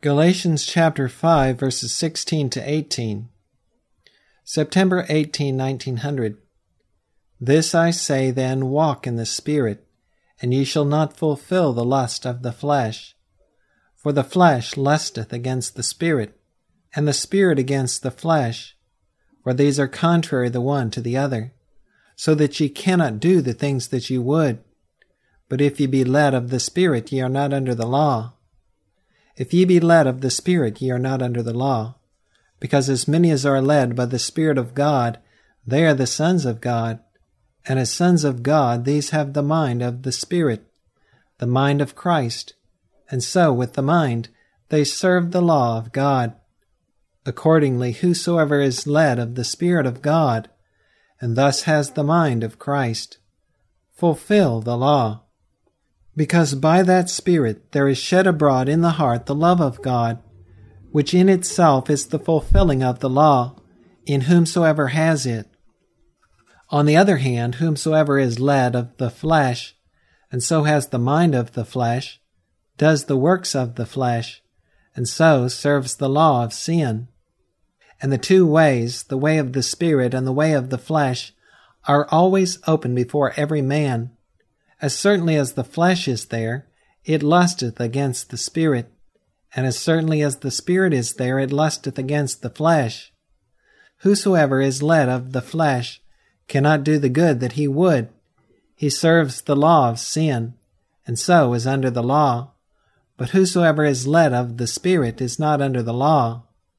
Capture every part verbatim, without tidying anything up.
Galatians chapter five, verses sixteen to eighteen. September eighteenth, nineteen hundred. This I say then, walk in the Spirit, and ye shall not fulfill the lust of the flesh. For the flesh lusteth against the Spirit, and the Spirit against the flesh. For these are contrary the one to the other, so that ye cannot do the things that ye would. But if ye be led of the Spirit, ye are not under the law. If ye be led of the Spirit, ye are not under the law. Because as many as are led by the Spirit of God, they are the sons of God. And as sons of God, these have the mind of the Spirit, the mind of Christ. And so with the mind they serve the law of God. Accordingly, whosoever is led of the Spirit of God, and thus has the mind of Christ, fulfill the law. Because by that Spirit there is shed abroad in the heart the love of God, which in itself is the fulfilling of the law, in whomsoever has it. On the other hand, whomsoever is led of the flesh, and so has the mind of the flesh, does the works of the flesh, and so serves the law of sin. And the two ways, the way of the Spirit and the way of the flesh, are always open before every man. As certainly as the flesh is there, it lusteth against the Spirit, and as certainly as the Spirit is there, it lusteth against the flesh. Whosoever is led of the flesh cannot do the good that he would. He serves the law of sin, and so is under the law. But whosoever is led of the Spirit is not under the law.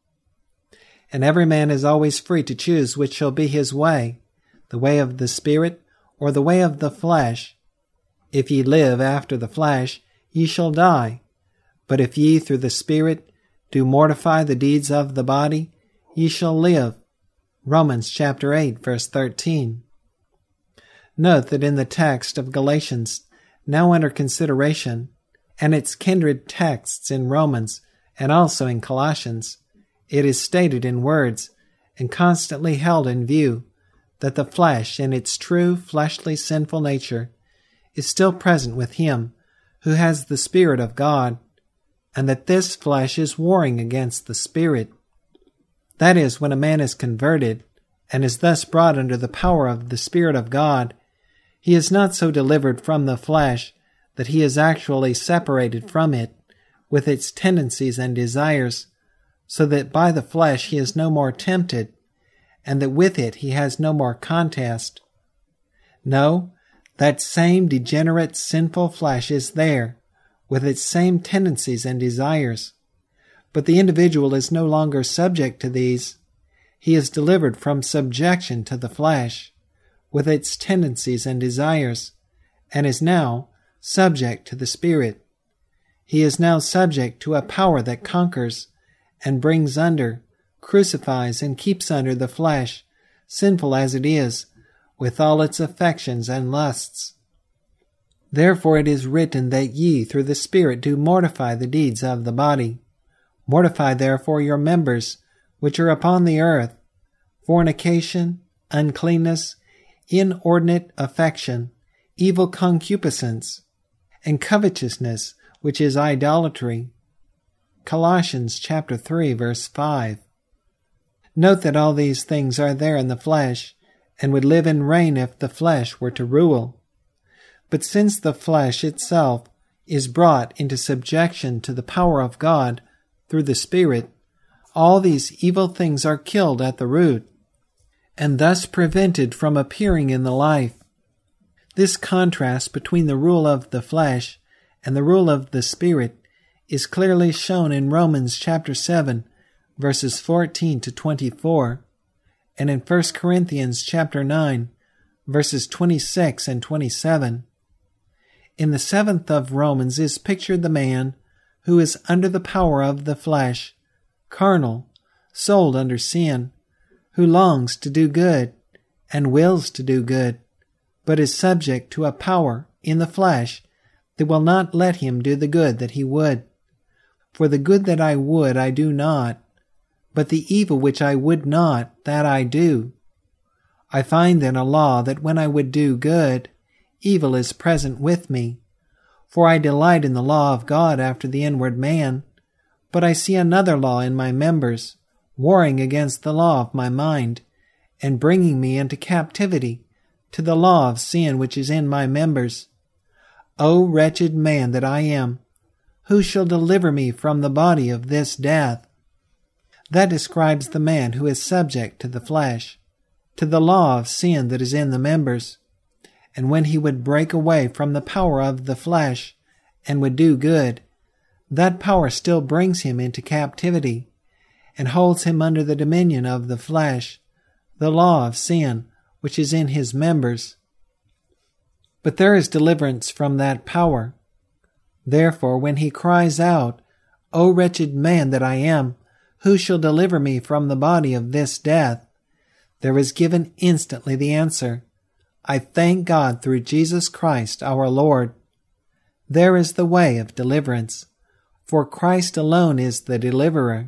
And every man is always free to choose which shall be his way, the way of the Spirit or the way of the flesh. If ye live after the flesh, ye shall die. But if ye through the Spirit do mortify the deeds of the body, ye shall live. Romans chapter eight, verse thirteen. Note that in the text of Galatians, now under consideration, and its kindred texts in Romans and also in Colossians, it is stated in words and constantly held in view that the flesh in its true fleshly sinful nature is still present with him who has the Spirit of God, and that this flesh is warring against the Spirit. That is, when a man is converted, and is thus brought under the power of the Spirit of God, he is not so delivered from the flesh that he is actually separated from it, with its tendencies and desires, so that by the flesh he is no more tempted, and that with it he has no more contest. No, that same degenerate sinful flesh is there, with its same tendencies and desires. But the individual is no longer subject to these. He is delivered from subjection to the flesh, with its tendencies and desires, and is now subject to the Spirit. He is now subject to a power that conquers and brings under, crucifies and keeps under the flesh, sinful as it is, with all its affections and lusts. Therefore it is written that ye through the Spirit do mortify the deeds of the body. Mortify therefore your members which are upon the earth, fornication, uncleanness, inordinate affection, evil concupiscence, and covetousness, which is idolatry. Colossians chapter three, verse five. Note that all these things are there in the flesh, and would live and reign if the flesh were to rule. But since the flesh itself is brought into subjection to the power of God through the Spirit, all these evil things are killed at the root, and thus prevented from appearing in the life. This contrast between the rule of the flesh and the rule of the Spirit is clearly shown in Romans chapter seven, verses fourteen to twenty-four, and in First Corinthians chapter nine, verses twenty-six and twenty-seven. In the seventh of Romans is pictured the man who is under the power of the flesh, carnal, sold under sin, who longs to do good and wills to do good, but is subject to a power in the flesh that will not let him do the good that he would. For the good that I would I do not, but the evil which I would not, that I do. I find then a law that when I would do good, evil is present with me. For I delight in the law of God after the inward man, But I see another law in my members, warring against the law of my mind, and bringing me into captivity to the law of sin which is in my members. O wretched man that I am, who shall deliver me from the body of this death? That describes the man who is subject to the flesh, to the law of sin that is in the members. And when he would break away from the power of the flesh and would do good, that power still brings him into captivity and holds him under the dominion of the flesh, the law of sin which is in his members. But there is deliverance from that power. Therefore, when he cries out, O wretched man that I am, who shall deliver me from the body of this death? There is given instantly the answer, I thank God through Jesus Christ our Lord. There is the way of deliverance, for Christ alone is the deliverer.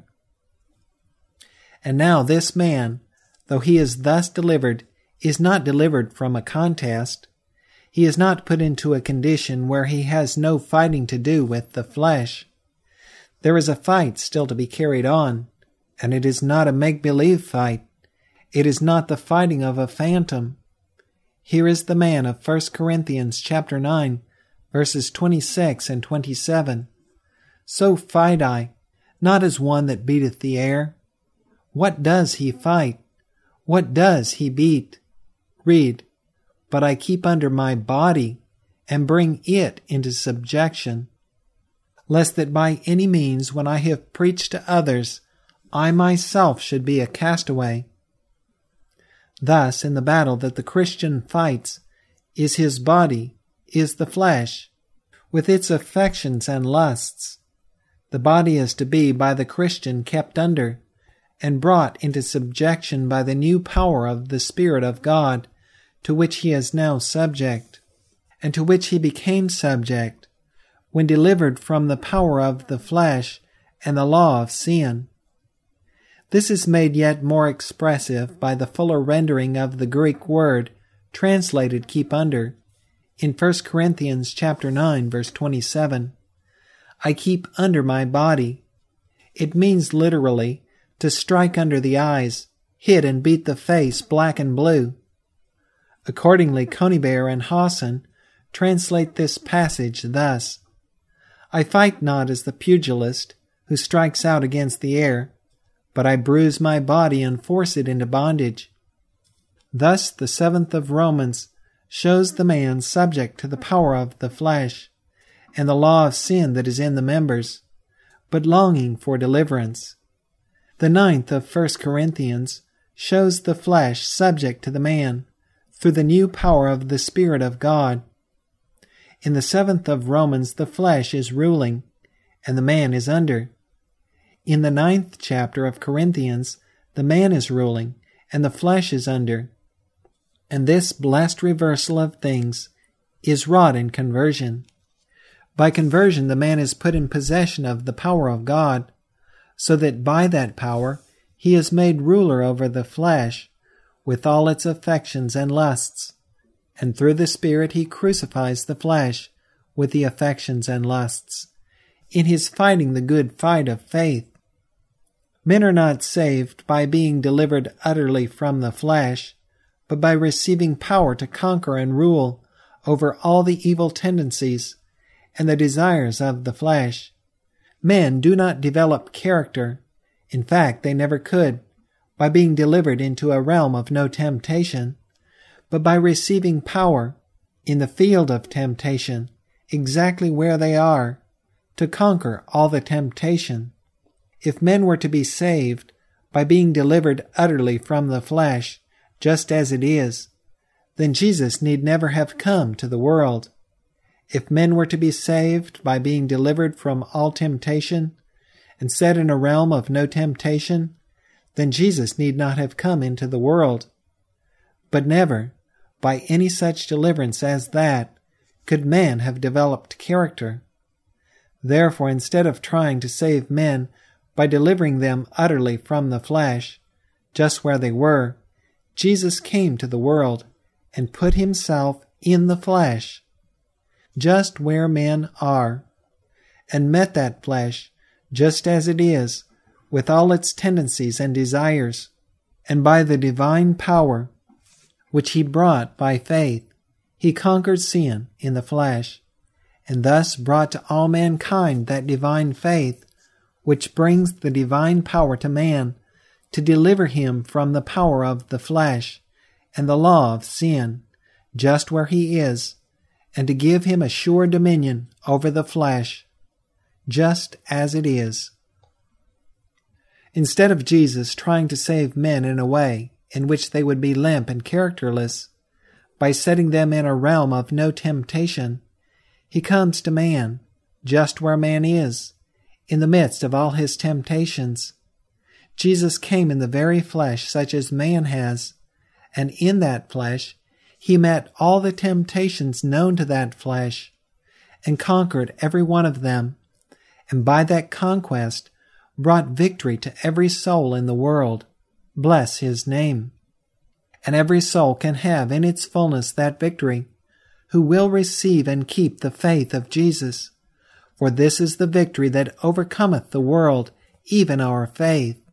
And now this man, though he is thus delivered, is not delivered from a contest. He is not put into a condition where he has no fighting to do with the flesh. There is a fight still to be carried on, and it is not a make-believe fight. It is not the fighting of a phantom. Here is the man of First Corinthians chapter nine, verses twenty-six and twenty-seven. So fight I, not as one that beateth the air. What does he fight? What does he beat? Read, but I keep under my body, and bring it into subjection, lest that by any means, when I have preached to others, I myself should be a castaway. Thus, in the battle that the Christian fights, is his body, is the flesh, with its affections and lusts. The body is to be by the Christian kept under, and brought into subjection by the new power of the Spirit of God, to which he is now subject, and to which he became subject, when delivered from the power of the flesh and the law of sin. This is made yet more expressive by the fuller rendering of the Greek word translated keep under in First Corinthians chapter nine, verse twenty-seven. I keep under my body. It means literally to strike under the eyes, hit and beat the face black and blue. Accordingly, Conybeare and Hawson translate this passage thus, I fight not as the pugilist who strikes out against the air, but I bruise my body and force it into bondage. Thus the seventh of Romans shows the man subject to the power of the flesh and the law of sin that is in the members, but longing for deliverance. The ninth of First Corinthians shows the flesh subject to the man through the new power of the Spirit of God. In the seventh of Romans, the flesh is ruling, and the man is under. In the ninth chapter of Corinthians, the man is ruling, and the flesh is under. And this blessed reversal of things is wrought in conversion. By conversion, the man is put in possession of the power of God, so that by that power he is made ruler over the flesh, with all its affections and lusts, and through the Spirit he crucifies the flesh with the affections and lusts, in his fighting the good fight of faith. Men are not saved by being delivered utterly from the flesh, but by receiving power to conquer and rule over all the evil tendencies and the desires of the flesh. Men do not develop character, in fact they never could, by being delivered into a realm of no temptation, but by receiving power in the field of temptation, exactly where they are, to conquer all the temptation. If men were to be saved by being delivered utterly from the flesh, just as it is, then Jesus need never have come to the world. If men were to be saved by being delivered from all temptation and set in a realm of no temptation, then Jesus need not have come into the world. But never, by any such deliverance as that, could man have developed character. Therefore, instead of trying to save men by delivering them utterly from the flesh, just where they were, Jesus came to the world and put himself in the flesh, just where men are, and met that flesh just as it is, with all its tendencies and desires, and by the divine power which he brought by faith, he conquered sin in the flesh, and thus brought to all mankind that divine faith which brings the divine power to man to deliver him from the power of the flesh and the law of sin, just where he is, and to give him a sure dominion over the flesh, just as it is. Instead of Jesus trying to save men in a way in which they would be limp and characterless, by setting them in a realm of no temptation, he comes to man, just where man is, in the midst of all his temptations. Jesus came in the very flesh such as man has, and in that flesh he met all the temptations known to that flesh, and conquered every one of them, and by that conquest brought victory to every soul in the world. Bless his name. And every soul can have in its fullness that victory, who will receive and keep the faith of Jesus. For this is the victory that overcometh the world, even our faith.